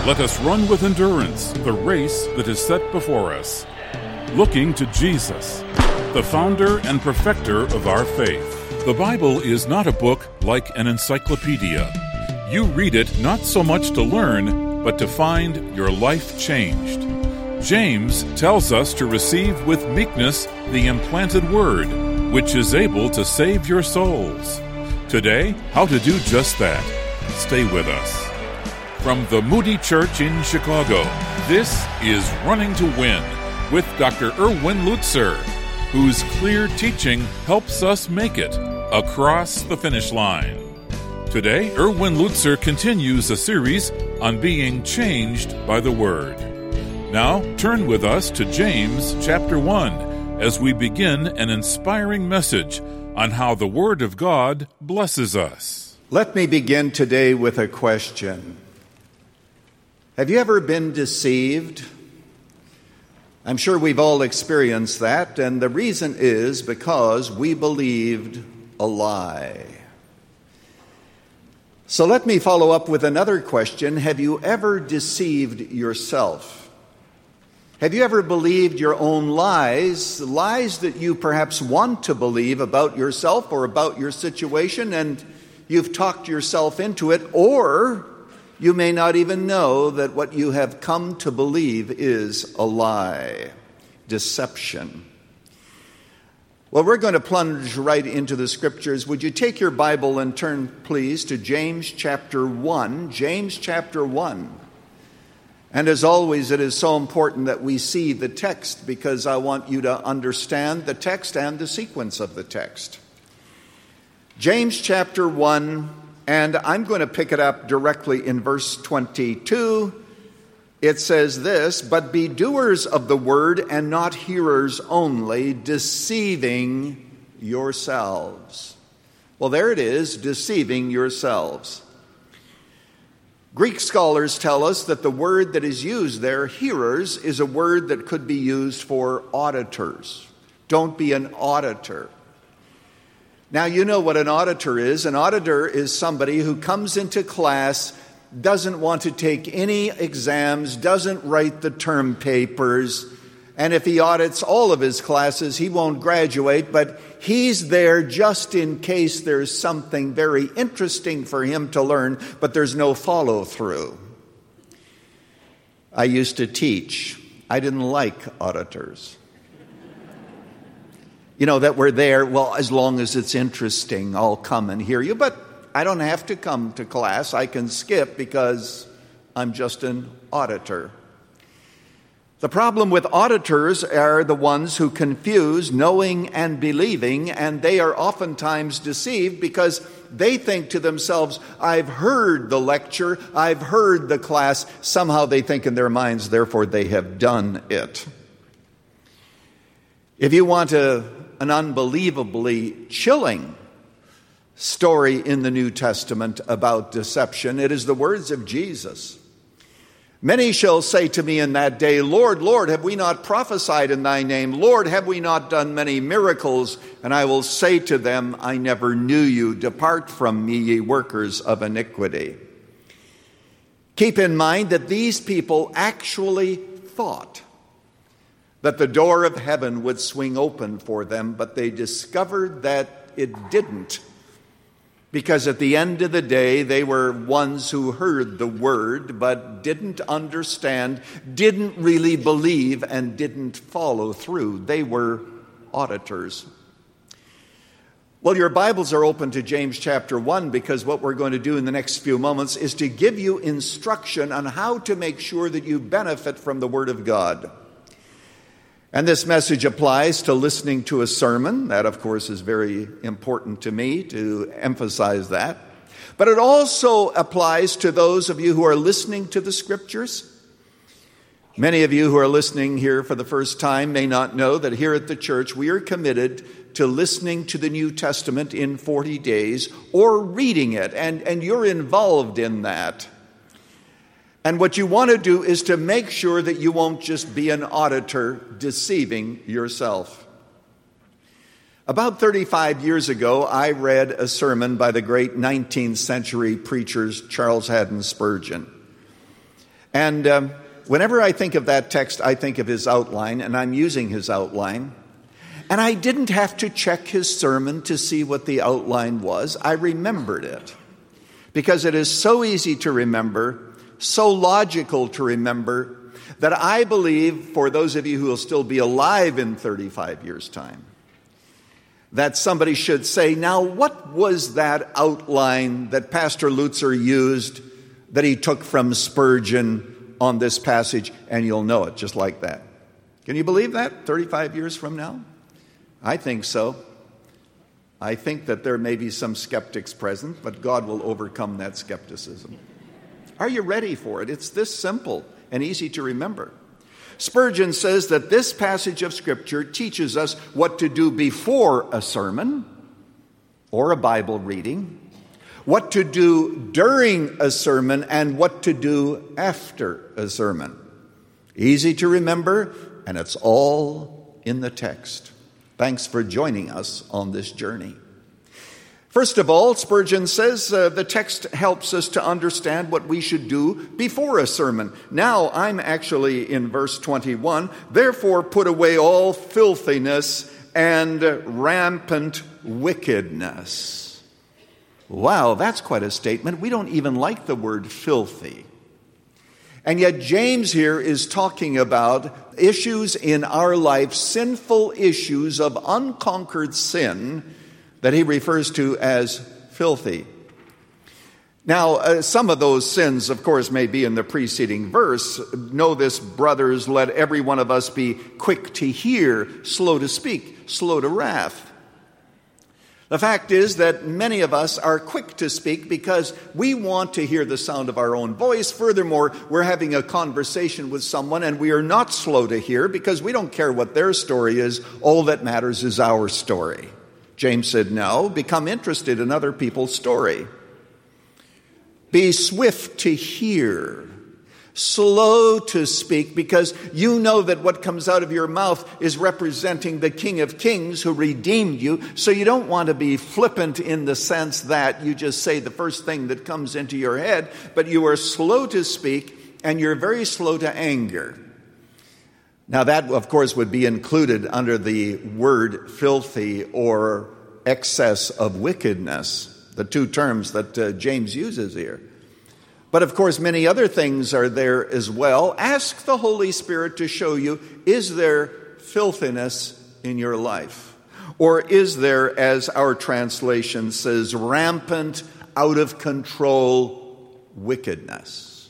Let us run with endurance the race that is set before us, looking to Jesus, the founder and perfecter of our faith. The Bible is not a book like an encyclopedia. You read it not so much to learn, but to find your life changed. James tells us to receive with meekness the implanted word, which is able to save your souls. Today, how to do just that. Stay with us. From the Moody Church in Chicago, this is Running to Win with Dr. Erwin Lutzer, whose clear teaching helps us make it across the finish line. Today, Erwin Lutzer continues a series on being changed by the Word. Now, turn with us to James chapter 1 as we begin an inspiring message on how the Word of God blesses us. Let me begin today with a question. Have you ever been deceived? I'm sure we've all experienced that, and the reason is because we believed a lie. So let me follow up with another question. Have you ever deceived yourself? Have you ever believed your own lies that you perhaps want to believe about yourself or about your situation, and you've talked yourself into it, or you may not even know that what you have come to believe is a lie, deception. Well, we're going to plunge right into the Scriptures. Would you take your Bible and turn, please, to James chapter 1. James chapter 1. And as always, it is so important that we see the text because I want you to understand the text and the sequence of the text. James chapter 1. And I'm going to pick it up directly in verse 22. It says this, "But be doers of the word and not hearers only, deceiving yourselves." Well, there it is, deceiving yourselves. Greek scholars tell us that the word that is used there, hearers, is a word that could be used for auditors. Don't be an auditor. Now, you know what an auditor is. An auditor is somebody who comes into class, doesn't want to take any exams, doesn't write the term papers, and if he audits all of his classes, he won't graduate, but he's there just in case there's something very interesting for him to learn, but there's no follow-through. I used to teach. I didn't like auditors. You know, that we're there, well, as long as it's interesting, I'll come and hear you. But I don't have to come to class. I can skip because I'm just an auditor. The problem with auditors are the ones who confuse knowing and believing, and they are oftentimes deceived because they think to themselves, I've heard the lecture, I've heard the class. Somehow they think in their minds, therefore they have done it. If you want an unbelievably chilling story in the New Testament about deception, it is the words of Jesus. "Many shall say to me in that day, Lord, Lord, have we not prophesied in thy name? Lord, have we not done many miracles? And I will say to them, I never knew you. Depart from me, ye workers of iniquity." Keep in mind that these people actually thought that the door of heaven would swing open for them, but they discovered that it didn't. Because at the end of the day, they were ones who heard the word, but didn't understand, didn't really believe, and didn't follow through. They were auditors. Well, your Bibles are open to James chapter 1 because what we're going to do in the next few moments is to give you instruction on how to make sure that you benefit from the Word of God. And this message applies to listening to a sermon. That, of course, is very important to me to emphasize that. But it also applies to those of you who are listening to the Scriptures. Many of you who are listening here for the first time may not know that here at the church we are committed to listening to the New Testament in 40 days or reading it, and you're involved in that. And what you want to do is to make sure that you won't just be an auditor deceiving yourself. About 35 years ago, I read a sermon by the great 19th century preacher Charles Haddon Spurgeon. And whenever I think of that text, I think of his outline, and I'm using his outline. And I didn't have to check his sermon to see what the outline was. I remembered it because it is so easy to remember, so logical to remember, that I believe, for those of you who will still be alive in 35 years' time, that somebody should say, now what was that outline that Pastor Lutzer used that he took from Spurgeon on this passage? And you'll know it just like that. Can you believe that 35 years from now? I think so. I think that there may be some skeptics present, but God will overcome that skepticism. Are you ready for it? It's this simple and easy to remember. Spurgeon says that this passage of Scripture teaches us what to do before a sermon or a Bible reading, what to do during a sermon, and what to do after a sermon. Easy to remember, and it's all in the text. Thanks for joining us on this journey. First of all, Spurgeon says the text helps us to understand what we should do before a sermon. Now, I'm actually in verse 21. Therefore, put away all filthiness and rampant wickedness. Wow, that's quite a statement. We don't even like the word filthy. And yet James here is talking about issues in our life, sinful issues of unconquered sin that he refers to as filthy. Now, some of those sins, of course, may be in the preceding verse. Know this, brothers, let every one of us be quick to hear, slow to speak, slow to wrath. The fact is that many of us are quick to speak because we want to hear the sound of our own voice. Furthermore, we're having a conversation with someone and we are not slow to hear because we don't care what their story is. All that matters is our story. James said, no, become interested in other people's story. Be swift to hear, slow to speak, because you know that what comes out of your mouth is representing the King of Kings who redeemed you. So you don't want to be flippant in the sense that you just say the first thing that comes into your head, but you are slow to speak and you're very slow to anger. Now that, of course, would be included under the word filthy or excess of wickedness, the two terms that James uses here. But of course, many other things are there as well. Ask the Holy Spirit to show you, is there filthiness in your life? Or is there, as our translation says, rampant, out of control wickedness?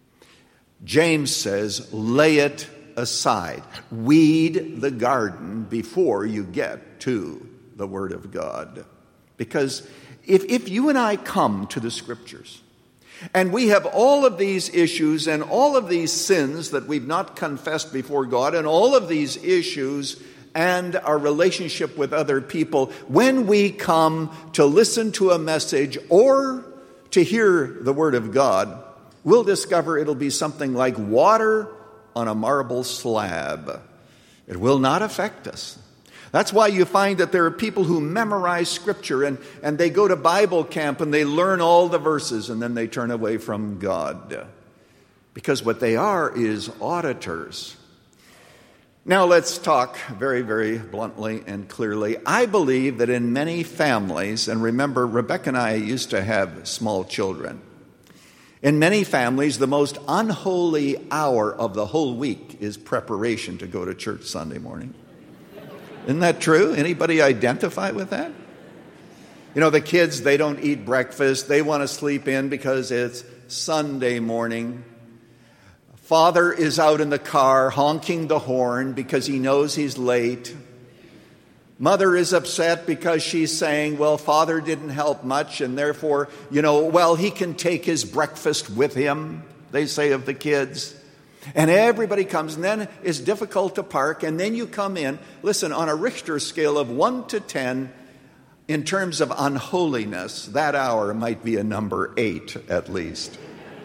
James says, lay it aside. Weed the garden before you get to the Word of God. Because if you and I come to the Scriptures, and we have all of these issues and all of these sins that we've not confessed before God, and all of these issues and our relationship with other people, when we come to listen to a message or to hear the Word of God, we'll discover it'll be something like water on a marble slab. It will not affect us. That's why you find that there are people who memorize Scripture and they go to Bible camp and they learn all the verses and then they turn away from God. Because what they are is auditors. Now let's talk very, very bluntly and clearly. I believe that in many families, and remember, Rebecca and I used to have small children. In many families, the most unholy hour of the whole week is preparation to go to church Sunday morning. Isn't that true? Anybody identify with that? You know, the kids, they don't eat breakfast. They want to sleep in because it's Sunday morning. Father is out in the car honking the horn because he knows he's late. Mother is upset because she's saying, well, Father didn't help much, and therefore, he can take his breakfast with him, they say of the kids. And everybody comes, and then it's difficult to park, and then you come in. Listen, on a Richter scale of 1 to 10, in terms of unholiness, that hour might be a number 8 at least.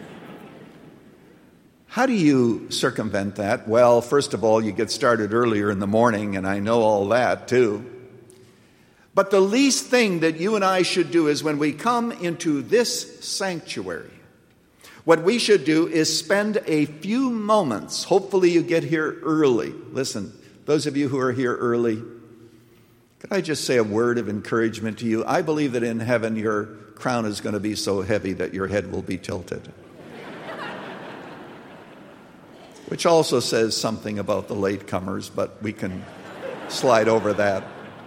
How do you circumvent that? Well, first of all, you get started earlier in the morning, and I know all that too. But the least thing that you and I should do is when we come into this sanctuary, What we should do is spend a few moments. Hopefully you get here early. Listen, those of you who are here early, could I just say a word of encouragement to you? I believe that in heaven your crown is going to be so heavy that your head will be tilted. Which also says something about the latecomers, but we can slide over that.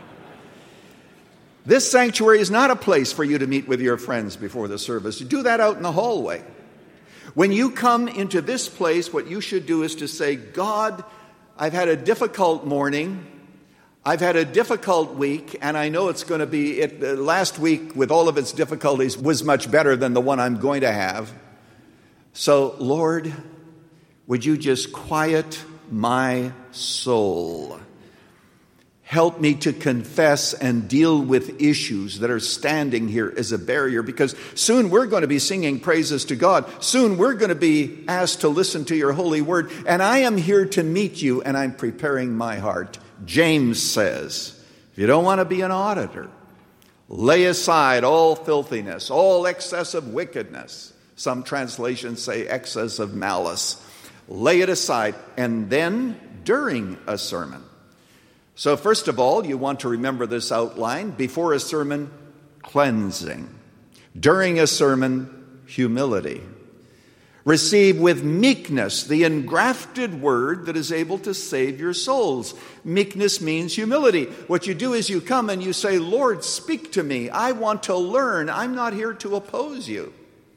This sanctuary is not a place for you to meet with your friends before the service. You do that out in the hallway. When you come into this place, what you should do is to say, God, I've had a difficult morning. I've had a difficult week, and I know it's going to be, last week with all of its difficulties was much better than the one I'm going to have. So, Lord, would you just quiet my soul? Help me to confess and deal with issues that are standing here as a barrier, because soon we're going to be singing praises to God. Soon we're going to be asked to listen to your holy word, and I am here to meet you, and I'm preparing my heart. James says, if you don't want to be an auditor, lay aside all filthiness, all excess of wickedness. Some translations say excess of malice. Lay it aside, and then during a sermon. So first of all, you want to remember this outline. Before a sermon, cleansing. During a sermon, humility. Receive with meekness the engrafted word that is able to save your souls. Meekness means humility. What you do is you come and you say, Lord, speak to me. I want to learn. I'm not here to oppose you.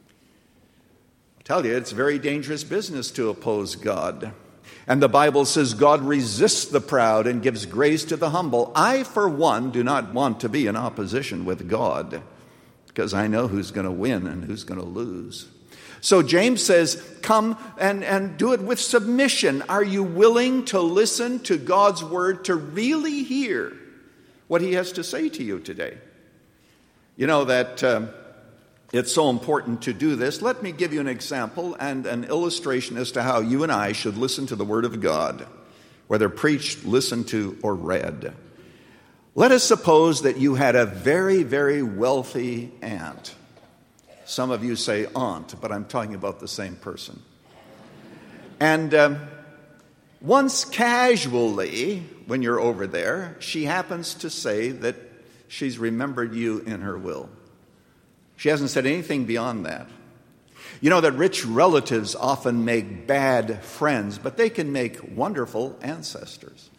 I tell you, it's a very dangerous business to oppose God. And the Bible says God resists the proud and gives grace to the humble. I, for one, do not want to be in opposition with God, because I know who's going to win and who's going to lose. So James says, come and do it with submission. Are you willing to listen to God's word, to really hear what he has to say to you today? You know that it's so important to do this. Let me give you an example and an illustration as to how you and I should listen to the word of God, whether preached, listened to, or read. Let us suppose that you had a very, very wealthy aunt. Some of you say aunt, but I'm talking about the same person. And once casually, when you're over there, she happens to say that she's remembered you in her will. She hasn't said anything beyond that. You know that rich relatives often make bad friends, but they can make wonderful ancestors.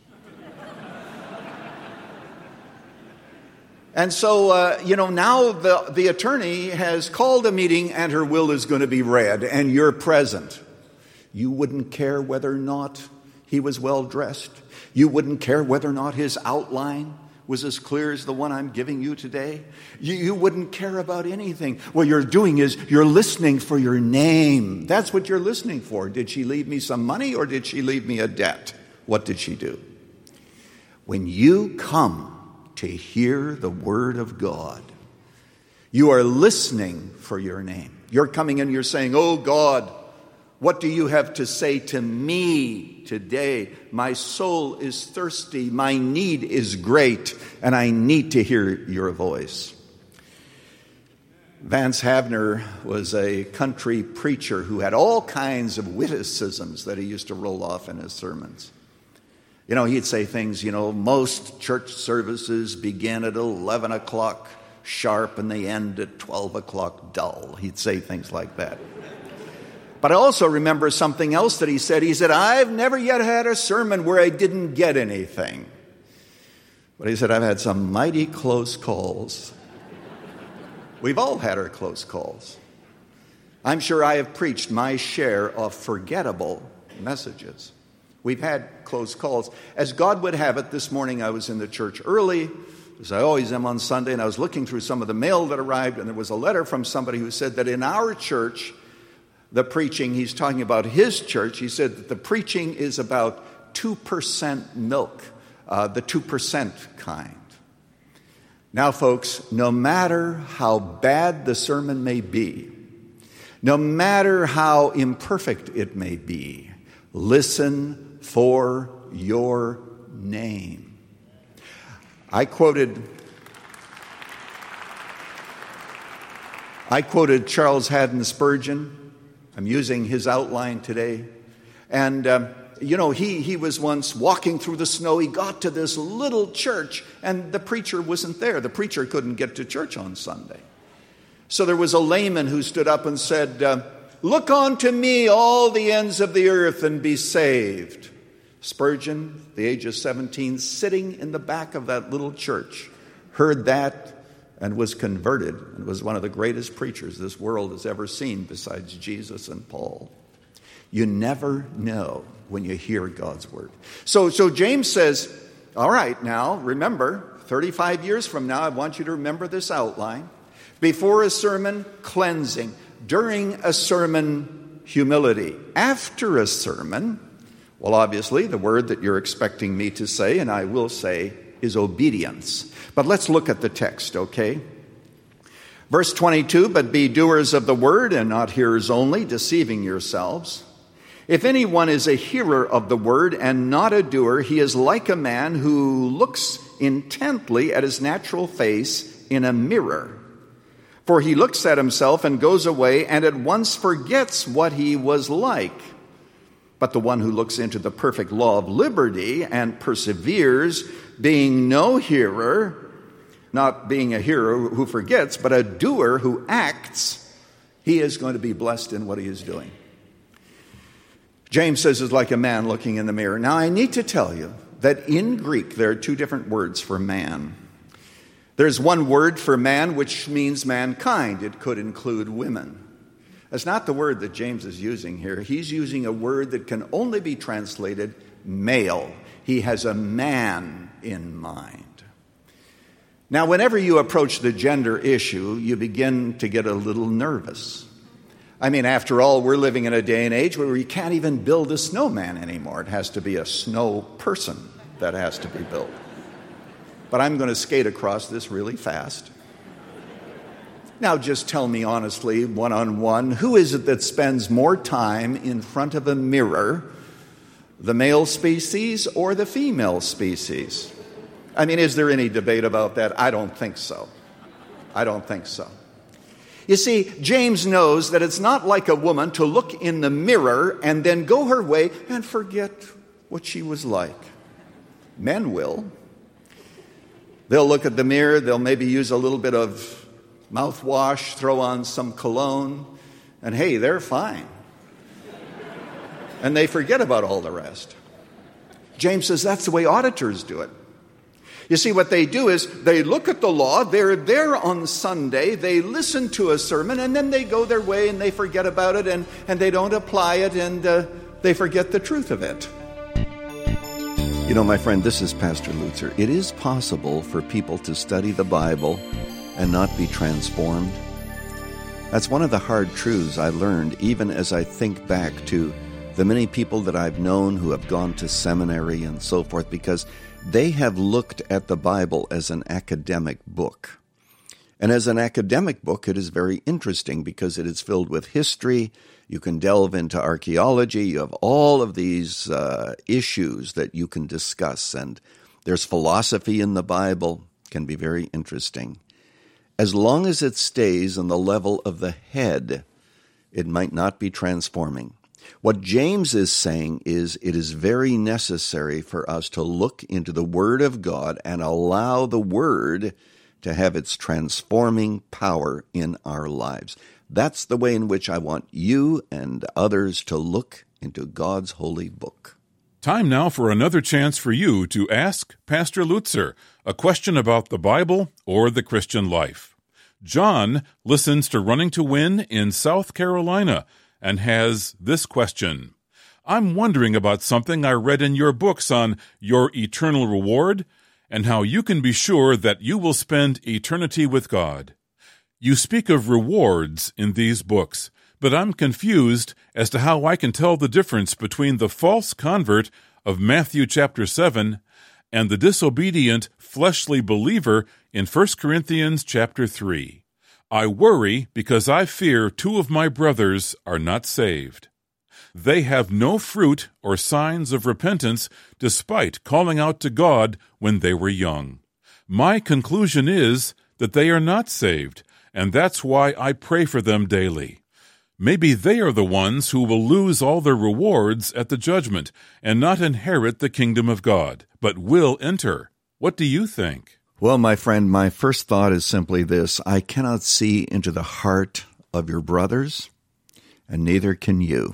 And so, now the attorney has called a meeting and her will is going to be read and you're present. You wouldn't care whether or not he was well dressed. You wouldn't care whether or not his outline was as clear as the one I'm giving you today. You wouldn't care about anything. What you're doing is you're listening for your name. That's what you're listening for. Did she leave me some money or did she leave me a debt? What did she do? When you come to hear the word of God, you are listening for your name. You're coming in, you're saying, oh God, what do you have to say to me today? My soul is thirsty, my need is great, and I need to hear your voice. Vance Havner was a country preacher who had all kinds of witticisms that he used to roll off in his sermons. You know, he'd say things, most church services begin at 11 o'clock sharp and they end at 12 o'clock dull. He'd say things like that. But I also remember something else that he said. He said, I've never yet had a sermon where I didn't get anything. But he said, I've had some mighty close calls. We've all had our close calls. I'm sure I have preached my share of forgettable messages. We've had close calls. As God would have it, this morning I was in the church early, as I always am on Sunday, and I was looking through some of the mail that arrived, and there was a letter from somebody who said that in our church, the preaching, he's talking about his church, he said that the preaching is about 2% milk, the 2% kind. Now, folks, no matter how bad the sermon may be, no matter how imperfect it may be, listen for your name. I quoted Charles Haddon Spurgeon. I'm using his outline today. And, he was once walking through the snow. He got to this little church, and the preacher wasn't there. The preacher couldn't get to church on Sunday. So there was a layman who stood up and said, "Look unto me, all the ends of the earth, and be saved." Spurgeon, the age of 17, sitting in the back of that little church, heard that and was converted, and was one of the greatest preachers this world has ever seen besides Jesus and Paul. You never know when you hear God's word. So James says, all right, now remember, 35 years from now, I want you to remember this outline. Before a sermon, cleansing. During a sermon, humility. After a sermon, well, obviously, the word that you're expecting me to say, and I will say, is obedience. But let's look at the text, okay? Verse 22, "But be doers of the word and not hearers only, deceiving yourselves. If anyone is a hearer of the word and not a doer, he is like a man who looks intently at his natural face in a mirror. For he looks at himself and goes away and at once forgets what he was like. But the one who looks into the perfect law of liberty and perseveres, being no hearer," not being a hearer who forgets, but a doer who acts, he is going to be blessed in what he is doing. James says it's like a man looking in the mirror. Now, I need to tell you that in Greek there are two different words for man. There's one word for man which means mankind. It could include women. That's not the word that James is using here. He's using a word that can only be translated male. He has a man in mind. Now, whenever you approach the gender issue, you begin to get a little nervous. I mean, after all, we're living in a day and age where you can't even build a snowman anymore. It has to be a snow person that has to be built. But I'm going to skate across this really fast. Now, just tell me honestly, one-on-one, who is it that spends more time in front of a mirror, the male species or the female species? I mean, is there any debate about that? I don't think so. I don't think so. You see, James knows that it's not like a woman to look in the mirror and then go her way and forget what she was like. Men will. They'll look at the mirror, they'll maybe use a little bit of mouthwash, throw on some cologne, and hey, they're fine. And they forget about all the rest. James says that's the way auditors do it. You see, what they do is they look at the law, they're there on Sunday, they listen to a sermon, and then they go their way and they forget about it and they don't apply it and they forget the truth of it. You know, my friend, this is Pastor Lutzer. It is possible for people to study the Bible and not be transformed. That's one of the hard truths I learned even as I think back to the many people that I've known who have gone to seminary and so forth, because they have looked at the Bible as an academic book. And as an academic book, it is very interesting because it is filled with history. You can delve into archaeology. You have all of these issues that you can discuss. And there's philosophy in the Bible. It can be very interesting. As long as it stays on the level of the head, it might not be transforming. What James is saying is it is very necessary for us to look into the Word of God and allow the Word to have its transforming power in our lives. That's the way in which I want you and others to look into God's holy book. Time now for another chance for you to ask Pastor Lutzer a question about the Bible or the Christian life. John listens to Running to Win in South Carolina and has this question. I'm wondering about something I read in your books on your eternal reward and how you can be sure that you will spend eternity with God. You speak of rewards in these books, but I'm confused as to how I can tell the difference between the false convert of Matthew chapter 7 and the disobedient fleshly believer in 1 Corinthians chapter 3. I worry because I fear 2 of my brothers are not saved. They have no fruit or signs of repentance despite calling out to God when they were young. My conclusion is that they are not saved, and that's why I pray for them daily. Maybe they are the ones who will lose all their rewards at the judgment and not inherit the kingdom of God, but will enter. What do you think? Well, my friend, my first thought is simply this: I cannot see into the heart of your brothers, and neither can you.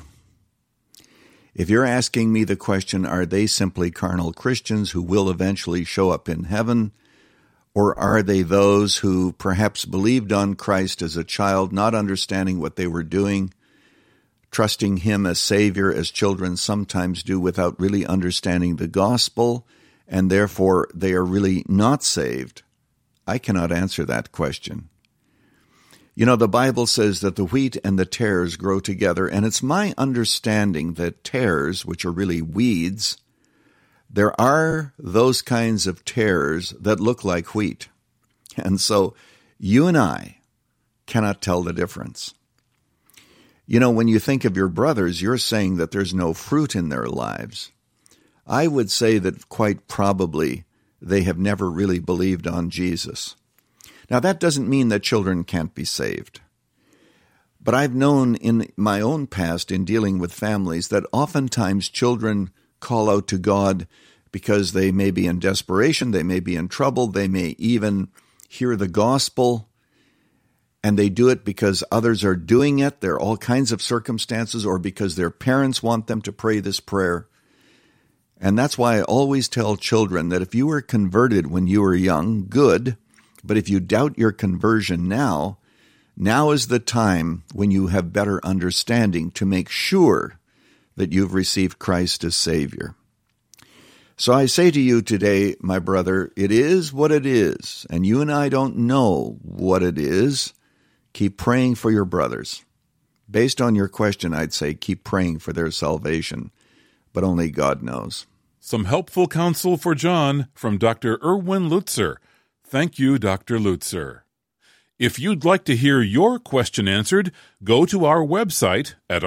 If you're asking me the question, are they simply carnal Christians who will eventually show up in heaven, or are they those who perhaps believed on Christ as a child, not understanding what they were doing, trusting Him as Savior, as children sometimes do, without really understanding the gospel, and therefore they are really not saved? I cannot answer that question. You know, the Bible says that the wheat and the tares grow together, and it's my understanding that tares, which are really weeds, there are those kinds of tares that look like wheat. And so you and I cannot tell the difference. You know, when you think of your brothers, you're saying that there's no fruit in their lives. I would say that quite probably they have never really believed on Jesus. Now, that doesn't mean that children can't be saved. But I've known in my own past, in dealing with families, that oftentimes children call out to God because they may be in desperation, they may be in trouble, they may even hear the gospel, and they do it because others are doing it. There are all kinds of circumstances, or because their parents want them to pray this prayer. And that's why I always tell children that if you were converted when you were young, good. But if you doubt your conversion now is the time when you have better understanding to make sure that you've received Christ as Savior. So I say to you today, my brother, it is what it is, and you and I don't know what it is. Keep praying for your brothers. Based on your question, I'd say keep praying for their salvation, but only God knows. Some helpful counsel for John from Dr. Erwin Lutzer. Thank you, Dr. Lutzer. If you'd like to hear your question answered, go to our website at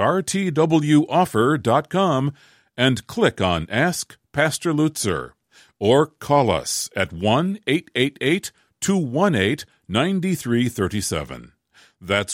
rtwoffer.com and click on Ask Pastor Lutzer, or call us at 1-888-218-9337. That's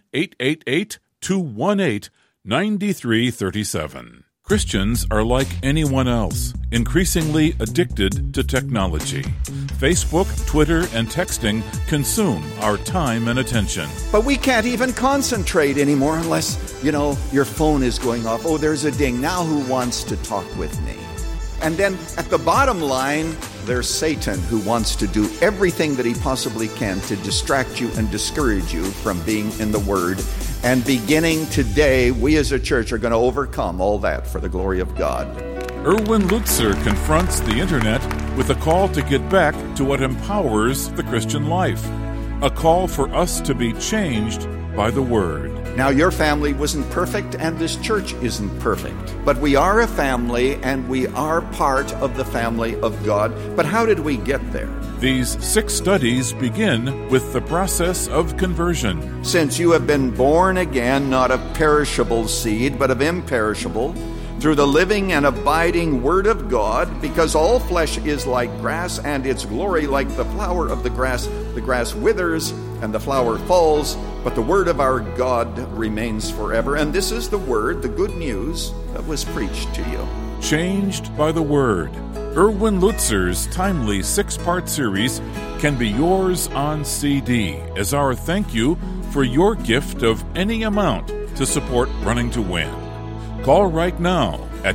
1-888-218-9337. Christians are like anyone else, increasingly addicted to technology. Facebook, Twitter, and texting consume our time and attention. But we can't even concentrate anymore unless, your phone is going off. Oh, there's a ding. Now who wants to talk with me? And then at the bottom line, there's Satan, who wants to do everything that he possibly can to distract you and discourage you from being in the Word. And beginning today, we as a church are going to overcome all that for the glory of God. Erwin Lutzer confronts the Internet with a call to get back to what empowers the Christian life. A call for us to be changed by the Word. Now, your family wasn't perfect, and this church isn't perfect. But we are a family, and we are part of the family of God. But how did we get there? These 6 studies begin with the process of conversion. Since you have been born again, not of perishable seed, but of imperishable, through the living and abiding Word of God, because all flesh is like grass, and its glory like the flower of the grass. The grass withers, and the flower falls, but the Word of our God remains forever. And this is the Word, the good news that was preached to you. Changed by the Word. Erwin Lutzer's timely 6-part series can be yours on CD as our thank you for your gift of any amount to support Running to Win. Call right now at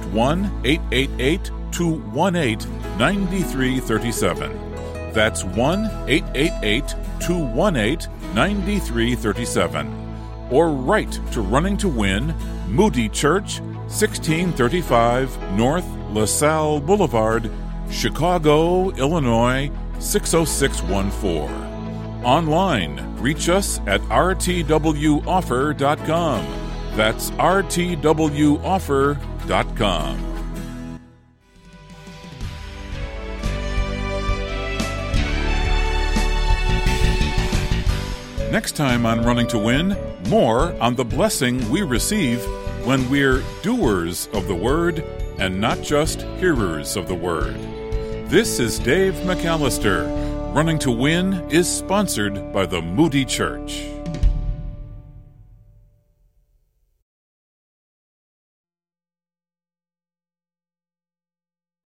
1-888-218-9337. That's 1-888-218-9337. Or write to Running to Win, Moody Church, 1635 North LaSalle Boulevard, Chicago, Illinois, 60614. Online, reach us at rtwoffer.com. That's rtwoffer.com. Next time on Running to Win, more on the blessing we receive when we're doers of the Word and not just hearers of the Word. This is Dave McAllister. Running to Win is sponsored by the Moody Church.